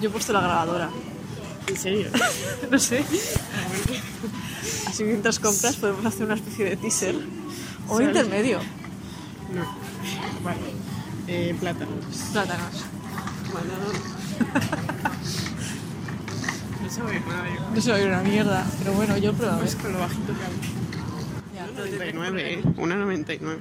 Yo he puesto la grabadora. ¿En serio? No sé. Así mientras compras podemos hacer una especie de teaser. O un intermedio. No. Vale. Plátanos. Plátanos. Bueno. No se oye nada, yo. No se va a ir una mierda. Pero bueno, yo pruebo. Es con lo bajito que hablo. Ya, 1,99, 1,99.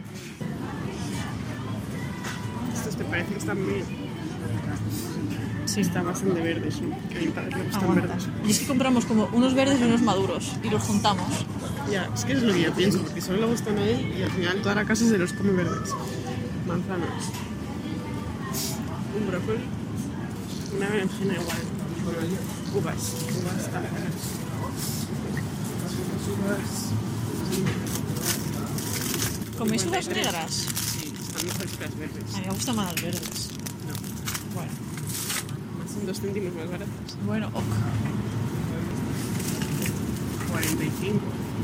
Estos te parece que están bien. Sí, están bastante verdes, ¿no? Que a mi padre le gustan verdes. Y es que compramos como unos verdes y unos maduros. Y los juntamos. Ya, es que es lo que yo pienso, porque solo le gustan a él y al final toda la casa se los come verdes. Manzanas. Un brócoli. Una berenjena igual. Uvas. Uvas también. Uvas. ¿Coméis uvas 53. negras? Sí, están mejores que las verdes. A mí me gustan más las verdes. No, Bueno. son 2 céntimos más baratas. Bueno, ok. 45.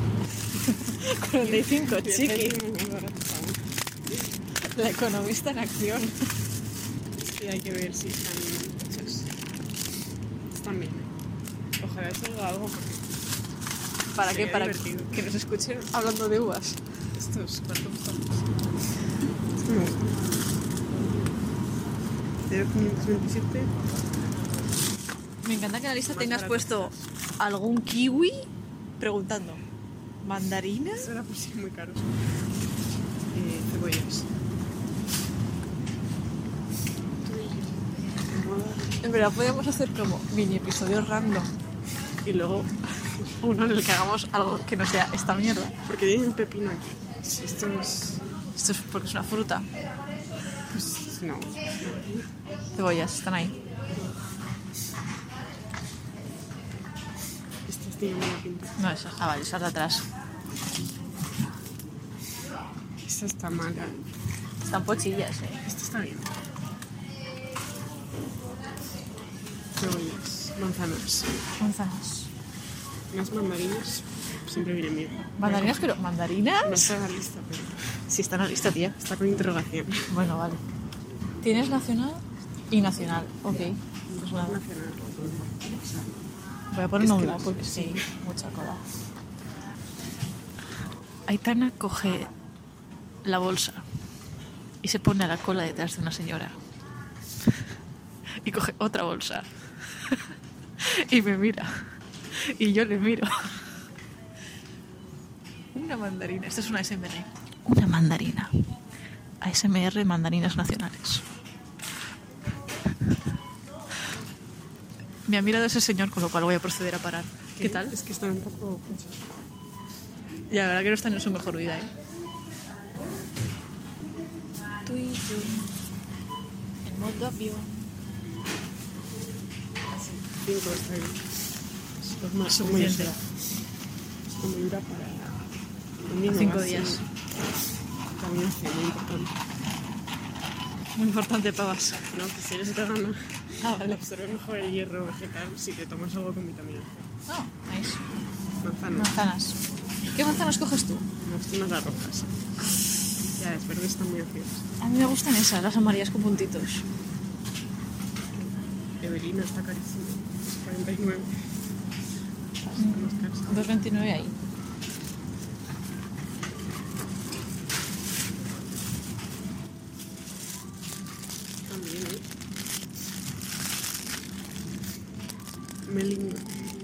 45, 10 chiqui. céntimos más baratas aún. La economista en acción. Sí, hay que ver si están hechas. Están bien. Ojalá salga algo porque ¿Para qué? sería Para divertido. que nos escuchen hablando de uvas. Estos, ¿cuánto costan? Esto me gusta. 0,527. Me encanta que en la lista Más tengas baratas. puesto algún kiwi preguntando. ¿Mandarinas? Eso era por sí muy caros. Cebollas. En verdad podríamos hacer como mini episodios random y luego uno en el que hagamos algo que no sea esta mierda. Porque tienen pepino aquí. Si esto es... Esto es porque es una fruta. Pues no. Cebollas, están ahí. Estas tienen buena pinta. No, esa. Ah, vale, esa es de atrás. Esta está mala. Están pochillas, Esta está bien. Cebollas. Manzanas. Manzanas. Unas mandarinas. Siempre vienen bien. ¿Mandarinas? Pero, ¿mandarinas? No está en la lista, pero Sí, está en la lista, tía. está con interrogación. Bueno, vale. Tienes nacional y nacional. Ok. Pues nada. Nacional. Voy a poner Es que nombre no sé. porque sí, mucha cola. Aitana coge la bolsa y se pone a la cola detrás de una señora. Y coge otra bolsa. Y me mira. Y yo le miro. Una mandarina. Esta es una ASMR. Una mandarina. ASMR mandarinas nacionales. Me ha mirado ese señor, con lo cual voy a proceder a parar. ¿Qué tal? Es que están un poco... Y la verdad que no están en su mejor vida, ¿eh? Tú y yo, en modo avión. 5 está bien. Es más Suficiente. Es como dura para... un día 5 más, días. sí. También es muy importante. Muy importante, pavas. No, que si eres vegano, Ah, vale. absorbe mejor el hierro vegetal si te tomas algo con vitamina C. No, nice. Manzana. Manzanas. ¿Qué manzanas coges tú? Me gustan más las rojas. Ya, las verdes están muy ácidas. A mí me gustan esas, las amarillas con puntitos. Evelina está carísima. Es 49. Están más caras. 2,29 ahí. También, ¿eh? Melinga.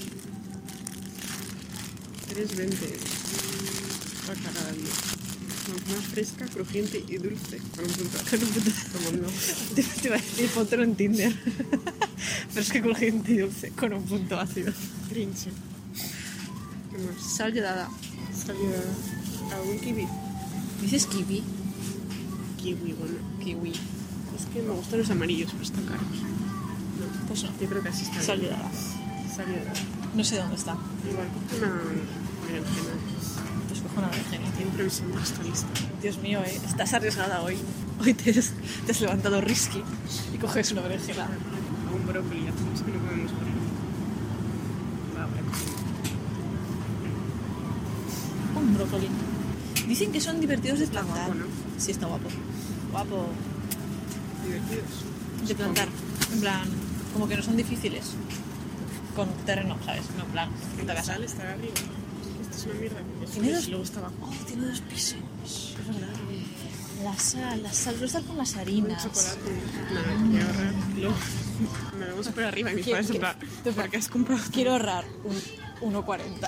3,20. Para cada día. Manzana fresca, crujiente y dulce. Con un punto. Con un punto. Como no. Te iba a decir, póntelo en Tinder. Pero es que crujiente y dulce, con un punto ácido. Trinche. ¿Qué más? Sal yodada. Salida a un kiwi. ¿Dices kiwi? Kiwi, bueno. Kiwi. Es que me gustan los amarillos, pero están caros. No, Pues no. yo creo que así está Sal bien. yodada. Salida. No sé dónde está. Igual que una berenjena. Pues cojo una berenjena. Qué improvisando esta lista. Dios mío, estás arriesgada hoy. Hoy te has levantado risky y coges una berenjena. A un brócoli, hacemos que no podemos poner. Va, voy a coger. Un brócoli. Dicen que son divertidos de plantar. guapo, ¿no? Sí, está guapo. Guapo. Divertidos. De plantar. En plan, como que no son difíciles. Con terreno, ¿sabes? No, en plan, quinta La casa. sal está arriba. Esto es una mierda. Tiene Eso dos- y luego está abajo. Oh, tiene 2 pisos. Es verdad. La sal, lo está con las Un harinas. chocolate. Nada, quería ahorrar. Luego me vamos por arriba y mis padres en plan, ¿por qué has comprado Quiero ahorrar un 1,40.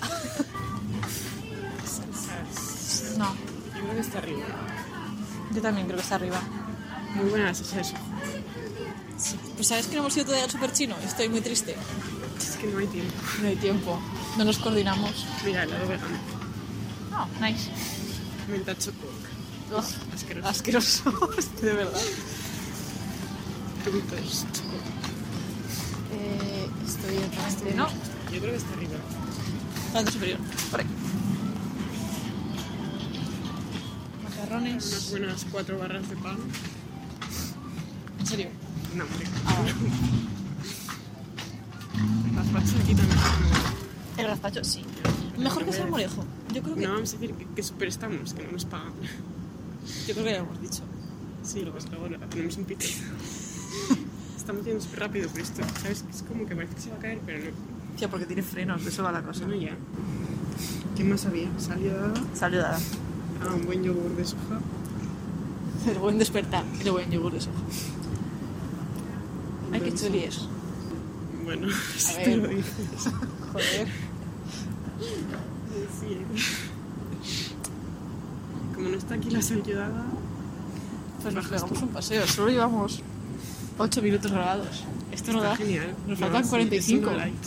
salsas? No, Yo creo que está arriba. yo también creo que está arriba. Muy buena la salsa de soja. Sí. Pues sabes que no hemos ido todavía al super chino. Estoy muy triste. Es que no hay tiempo. No hay tiempo. No nos coordinamos. Mira, helado vegano. Oh, nice. Menta choco. Oh, Asqueroso. asqueroso. De verdad. Frutos choco. Estoy realmente... No, Yo creo que está arriba. planta superior. Por ahí. Unas Macarrones. buenas 4 barras de pan. ¿En serio? No, hombre. Ah, vale. Gazpacho aquí también está muy bueno. El gazpacho, sí. Mejor que sea el morejo. Yo creo que... No, vamos a decir que súper estamos, que no nos pagan. Yo creo que ya lo hemos dicho. Sí, pues luego tenemos un pitido. Estamos yendo súper rápido por esto, ¿sabes? Es como que parece que se va a caer, pero no. Tío, porque tiene frenos, de eso va la cosa. Bueno, ya. ¿Qué más había? Salida, Saludada. un buen yogur de soja. El buen despertar. El buen yogur de soja. Ay, qué chuli es. Bueno, si ver. te lo dices. Joder. Sí. Como no está aquí la saludada, Pues nos pegamos un paseo. Solo llevamos 8 minutos grabados. Esto no está da. genial. Nos No, faltan sí, 45. eso no likes.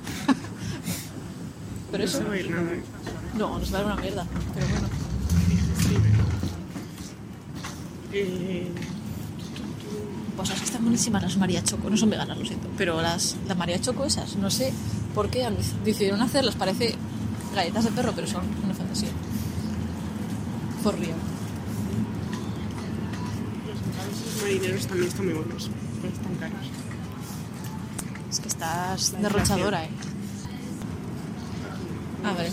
Pero No eso... se va a ir nada. No, nos va a dar una mierda. Pero bueno. Pues es que están buenísimas las María Choco. No son veganas, lo siento. Pero las María Choco esas, no sé por qué decidieron hacerlas. Parece galletas de perro, pero son una fantasía. For real. Los marineros también están muy buenos, pero están caros. Es que estás La derrochadora, A ver.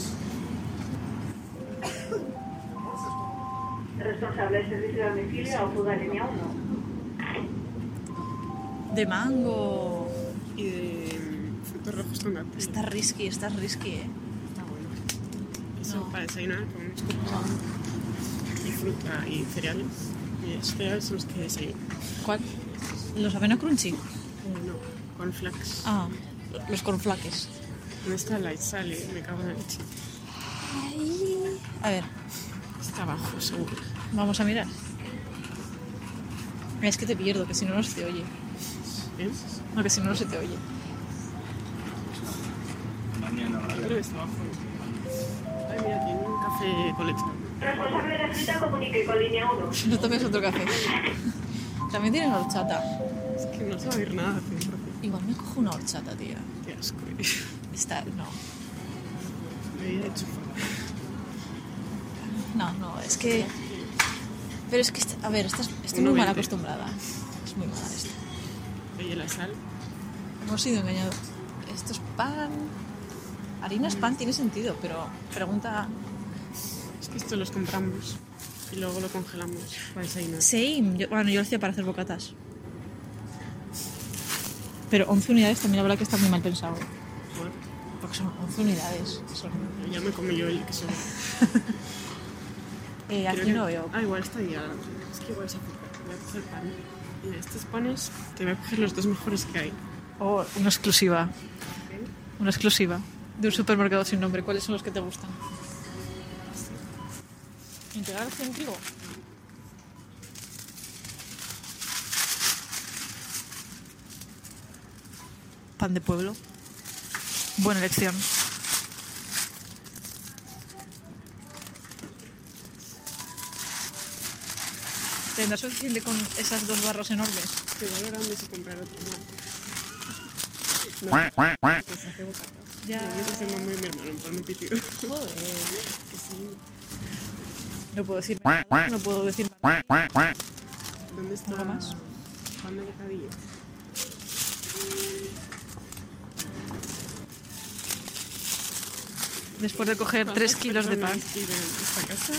Responsable del servicio de domicilio o fuga línea 1. De mango. Y de frutos rojos con gato. Está risky, Está bueno. Eso No. para desayunar con un escopón y fruta y cereales. Y los cereales son los que desayuno. ¿Cuál? Los avena crunchy. No, con flax. Ah, los cornflakes. ¿Dónde está la sale? Me cago en la leche. A ver, Está abajo, seguro. vamos a mirar. Es que te pierdo, que si no se te oye. ¿Eh? No, que si no se te oye. Yo creo que está abajo. Ay, mira, tiene un café con leche. Responsable de fruta comunique con línea 1. No tomes otro café. También tienen horchata. Es que no se va a oír nada. 100%. Igual me cojo una horchata, tía. Qué asco. Está... No. Me he hecho No, es que... Pero es que... A ver, estoy muy mal acostumbrada. Es muy mala esto. Oye, la sal. Hemos sido engañados. Esto es pan... Harina es pan, tiene sentido, pero pregunta... Es que esto los compramos y luego lo congelamos para desayunar. Same. Yo lo hacía para hacer bocatas. Pero 11 unidades también habrá que estar muy mal pensado. Bueno, Porque son 11 unidades. ya me como yo el que son. Aquí no veo. Ah, igual está ya. Es que igual es azúcar. Voy a coger pan. Mira, estos panes te voy a coger los 2 mejores que hay. Oh, una exclusiva. Una exclusiva. De un supermercado sin nombre. ¿Cuáles son los que te gustan? ¿Integral sin trigo? Pan de pueblo. Buena elección. ¿Tendrás suficiente con esas 2 barras enormes? Te va a dar hambre si comprar otro. No, pues hace bocatas. Ya. Y eso se llama muy mi hermano, en plan un pitido. Joder. Que sí. No puedo decir nada. No puedo decir nada. ¿Dónde está ¿Algo más? pan de bocadillo? Después de coger 3 kilos de pan. ¿Cuántas personas viven en esta casa?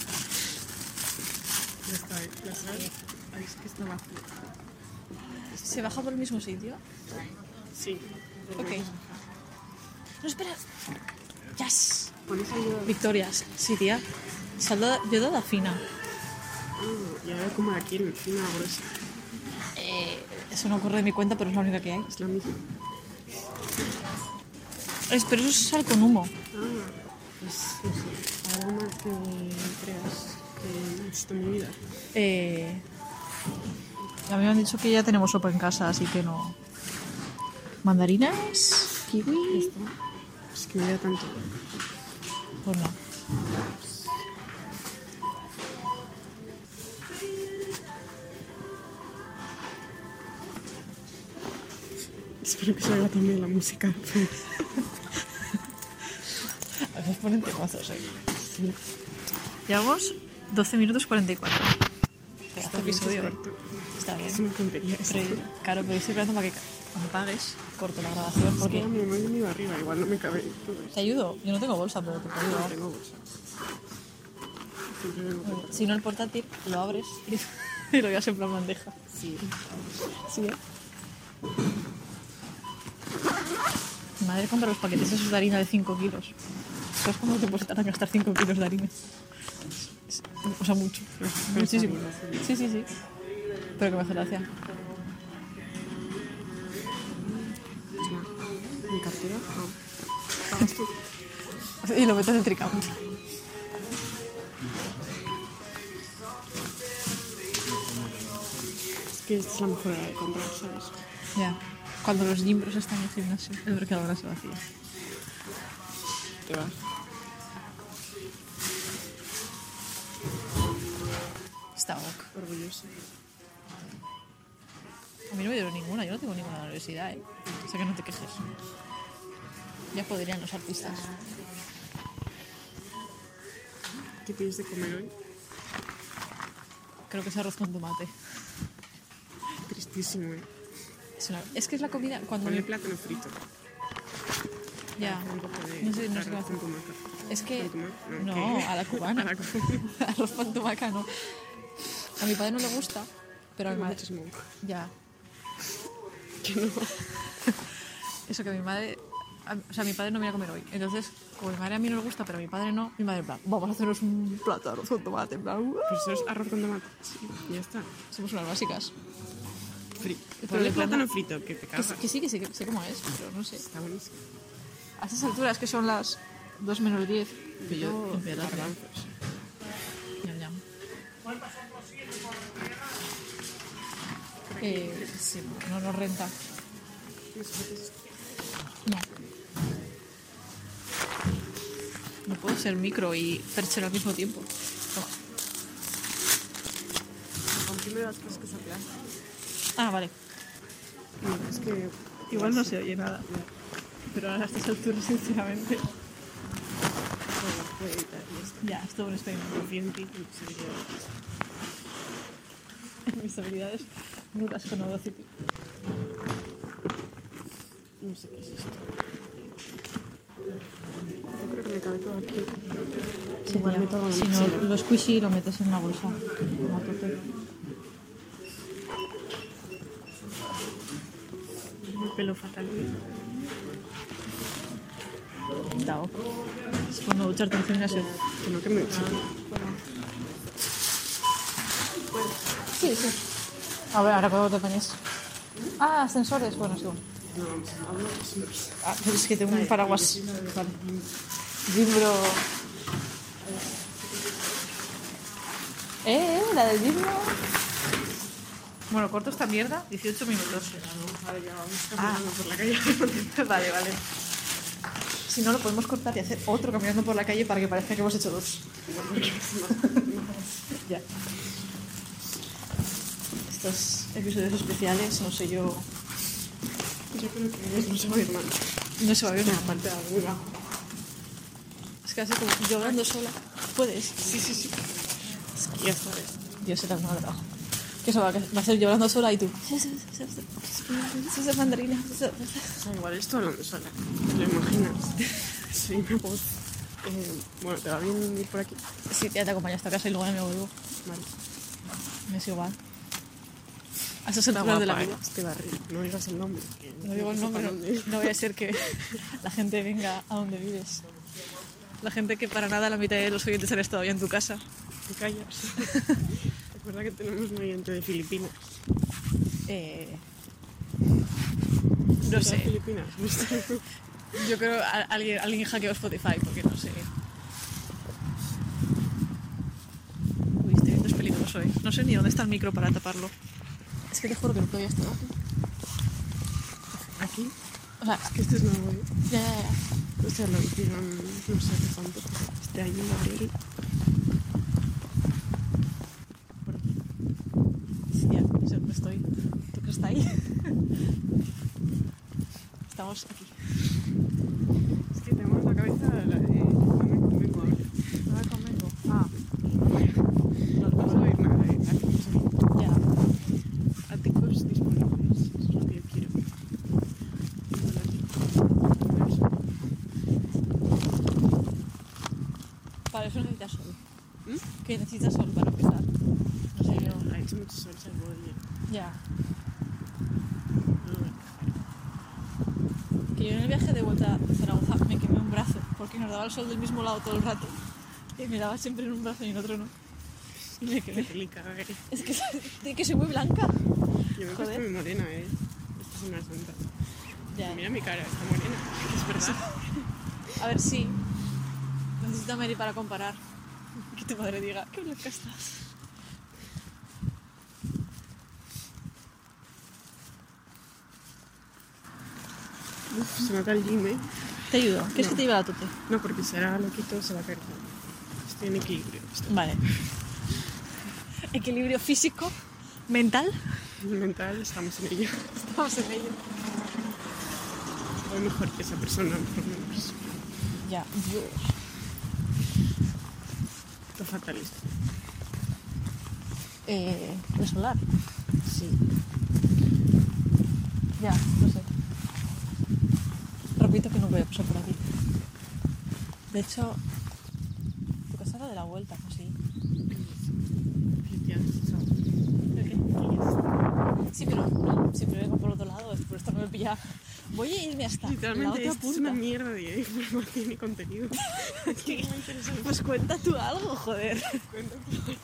Ya está, la sal. Ay, es que está vacío. ¿Se baja por el mismo sitio? Sí. Ok. No, espera. Yes. Pones ahí... Victorias. Sí, tía. Yo he dado a fina. Y ahora como aquí en una gruesa. Eso no corre de mi cuenta, pero es la única que hay. Es la misma. Pero eso es sal con humo. Pues no sé. ¿Algo más que creas que necesito en mi vida? A mí me han dicho que ya tenemos sopa en casa, así que no. Mandarinas, kiwi. Esto. Es que me da tanto. Pues no. Espero que salga también la música. A veces ponen temazos, Sí. Llevamos 12 minutos 44. Este episodio está bien. Es una tontería esto. Claro, pero estoy esperando para que cuando pagues corto la grabación Es que porque... mi mamá ha venido arriba, igual no me cabe todo esto. ¿Te ayudo? Yo no tengo bolsa, pero te puedo No ayudar. tengo bolsa. Siempre vengo con- Si no, el portátil lo abres y lo llevas en plan bandeja. Sí. Sí, ¿eh? Mi madre compra los paquetes esos de harina de 5 kilos. ¿Sabes cuánto te puedes a gastar 5 kilos de harina? O sea, mucho. Muchísimo. Sí, sí, sí. Pero que me hace gracia. Mi cartera. No. Pagas tú. Y lo metes en tricount. Es que esta es la mejor hora de comprar, ¿sabes? Ya. Cuando los gimbros están en el gimnasio, es verdad que la hora se vacía. Te vas. Está ok. Orgulloso. A mí no me dieron ninguna, yo no tengo ninguna universidad, ¿eh? O sea que no te quejes. Ya podrían los artistas. ¿Qué pides de comer hoy? Creo que es arroz con tomate. Tristísimo, ¿eh? Es que es la comida cuando... Ponle plátano frito. Ya. Un poco de No sé qué arroz va a con hacer. tomaca. Es que... ¿Con tomaca? No, ¿qué? a la cubana. A la cubana. Arroz con tomaca no. A mi padre no le gusta, pero a mi madre... Mucho smoke. Ya. Que no. Eso que mi madre... O sea, mi padre no viene a comer hoy. Entonces, como mi madre a mí no le gusta, pero a mi padre no, mi madre en plan, vamos a hacernos un plato de arroz con tomate. En plan, Pues eso es arroz con tomate. Sí, y ya está. somos unas básicas. Ponle plátano frito, que te Que, cagas. que sí, que sé cómo es, pero no sé. Está buenísimo. A estas alturas, que son las 2 menos 10, que yo Yo empieza a hacer. garbanzos. Ñam, ñam. Sí, no nos renta. No. No puedo ser micro y perchero al mismo tiempo. Con primero las cosas que se aplastan. Ah, vale. No, es que Igual no se oye nada. Pero a estas alturas, sinceramente, puede editar y esto. ya, es todo un experimento. Confío en ti, en tus habilidades. Mis habilidades nulas con Audacity. No sé qué es esto. Yo creo que me cabe todo aquí. Sí, Igual tía. meto algo en Si la no, mochila. lo squishy lo metes en una bolsa. A tope. El pelo fatal. Dao. Es por no ducharte en el gimnasio. Que no, que me eche. Sí, sí. A ver, ahora cuando te pones. Ah, ascensores. Bueno, sí. No, hablo así. Ah, pero es que tengo un paraguas. Vale. Gimbro. La del gimbro. Bueno, corto esta mierda, 18 minutos. Vale, ya vamos caminando por la calle. Vale, vale. Si no, lo podemos cortar y hacer otro caminando por la calle para que parezca que hemos hecho dos. Ya. Estos episodios especiales, no sé yo. Yo creo que no se va a ir mal. No se va a ver nada. Aparte de arriba. Es que así como yo hablando sola. ¿Puedes? Sí, sí, sí. Es que ya sabes. Dios, se te ha dado trabajo. Que eso va a ser yo hablando sola y tú. Mandarina. O sea, igual esto hablando sola. ¿Te lo imaginas? Sí, una voz. Bueno, ¿te va bien ir por aquí? Sí, ya te acompaño hasta casa y luego ya me vuelvo. Vale. Me es igual. A esas Está alturas de la guapa, vida. este barrio. No digas el nombre. Que No digo el sepa nombre, dónde. no vaya a ser que la gente venga a donde vives. La gente que para nada la mitad de los oyentes han estado todavía en tu casa. Te callas. Recuerda que tenemos un oyente de Filipinas. No ¿De sé. Filipinas? Yo creo que alguien hackeó Spotify porque no sé. Uy, este viento es peligroso, ¿eh? No sé ni dónde está el micro para taparlo. Es que te juro que no podía estar aquí. ¿Aquí? O sea, Es que este es nuevo, ¿eh? ya. O sea, lo hicieron no sé hace cuánto. Este año en abril. Por aquí. Sí, ya, no sé dónde estoy. ¿Tú crees que está ahí? Estamos aquí. Es que tenemos la cabeza la de... No me convengo ahora. A ver, convengo. Ah, No vas a oír nada de áticos ahí. ya. Áticos disponibles. Eso es lo que yo quiero. Para eso necesitas sol. ¿Mm? ¿Qué necesitas sol para empezar? No sé yo. Ha hecho mucho sol, se podría. Ya. No, Que yo en el viaje de vuelta a Zaragoza me quemé un brazo porque nos daba el sol del mismo lado todo el rato. Y me daba siempre en un brazo y en otro no. Y me qué quemé. delica, Es que soy muy blanca. Yo me he Joder. puesto muy morena, Esta es una santa. Ya. Mira mi cara, está morena. Es verdad. A ver, sí. Necesito a Mary para comparar. Que tu madre diga, qué blanca estás. Uf, se nota el gym, Te ayudo. ¿Quieres No. que te lleve a la tute? No, porque si ahora lo quito se va a caer. Estoy en equilibrio. Vale. Equilibrio físico, mental. Mental, estamos en ello. Estamos en ello. Voy mejor que esa persona, por lo menos. Ya, Dios. Esto fatalista. De solar. Sí. Ya, no sé. Repito que no voy a pasar por aquí. De hecho, tu casa era de la vuelta, ¿no? Sí. Sí, pero no, siempre vengo por otro lado, es por esto no me pilla. Voy a irme hasta la Literalmente otra esto es punta. una mierda de información y contenido. ¿Qué? Muy interesante. Pues cuenta tú algo, joder. Cuenta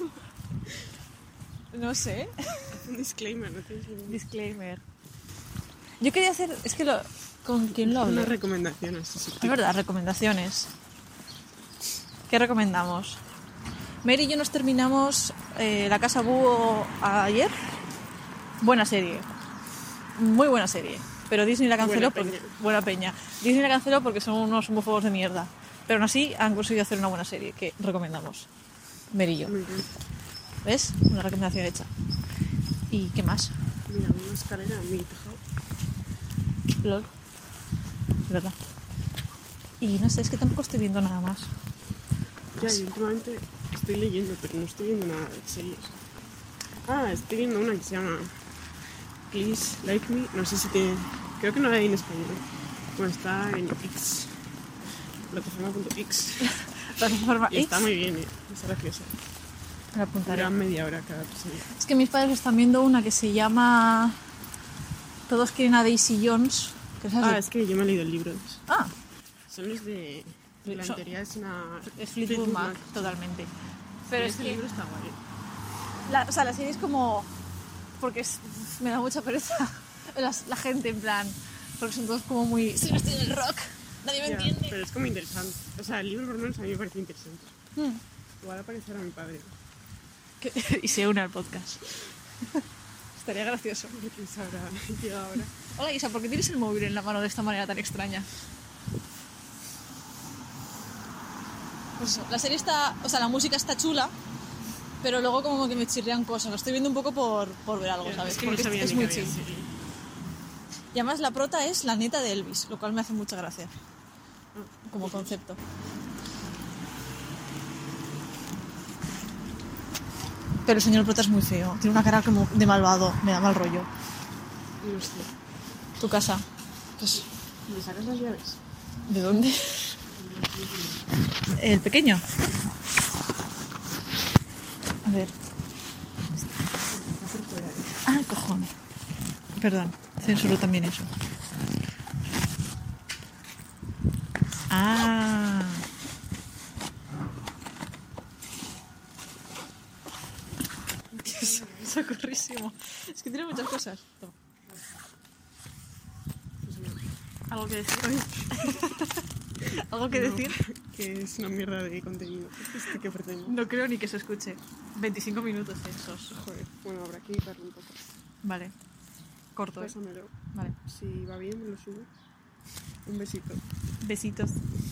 No sé. un disclaimer, no tienes ningún... Disclaimer. Yo quería hacer, es que lo, ¿con quién lo Una hablé? recomendación así. Es verdad, recomendaciones. ¿Qué recomendamos? Mary y yo nos terminamos La Casa Búho ayer. Buena serie. Muy buena serie. Pero Disney la canceló Buena porque... peña. Buena peña. Disney la canceló porque son unos homófobos de mierda. Pero aún así han conseguido hacer una buena serie que recomendamos. Mary y yo. Muy bien. ¿Ves? Una recomendación hecha. ¿Y qué más? Mira, una escalera en mi tejado. LOL. Es verdad. Y no sé, es que tampoco estoy viendo nada más. Ya, y últimamente estoy leyendo, pero no estoy viendo nada de series. Ah, estoy viendo una que se llama Please Like Me. No sé si tiene... Creo que no la hay en español. Bueno, está en X. Plataforma.x. Plataforma Y X. está muy bien, Está graciosa. Me la apuntaré. Dura media hora cada episodio. Es que mis padres están viendo una que se llama Todos quieren a Daisy Jones. Que es así. Ah, es que yo me he leído el libro de eso. Ah, Son los de... La Son- anterior es una... es Fleetwood Mac, totalmente. Pero es Ese que libro está guay. o sea, la serie es como... Porque me da mucha pereza la gente, en plan... Porque son todos como muy... Sí, no estoy en el rock, nadie me Ya, entiende. pero es como interesante. O sea, el libro por lo menos a mí me parece interesante. Hmm. Igual aparecerá mi padre. Y se une al podcast. Estaría gracioso. ¿Quién sabrá? Llega ahora. Hola Isa, ¿por qué tienes el móvil en la mano de esta manera tan extraña? Pues eso, la serie está... O sea, la música está chula, pero luego como que me chirrean cosas. Lo estoy viendo un poco por ver algo, ¿sabes? Es que no Porque sabía es ni muy que había chill. serie. Y además la prota es la neta de Elvis, lo cual me hace mucha gracia. Ah, Como concepto. Pero el señor prota es muy feo. Tiene una cara como de malvado. Me da mal rollo. No sé. Tu casa. Pues, ¿Me sacas las llaves? ¿de dónde? El pequeño. A ver. Está por fuera. Ah, cojones. Perdón, censuro también eso. Ah. Dios, socorrísimo. Es que tiene muchas cosas. Toma. ¿Algo que decir? ¿Algo que No, decir? Que es una mierda de contenido. Este que pretendo. No creo ni que se escuche. 25 minutos tensos. Joder, bueno, habrá que editarlo un poco. Vale. Corto, ¿eh? Pásamelo. Vale. Si va bien, me lo subo. Un besito. Besitos.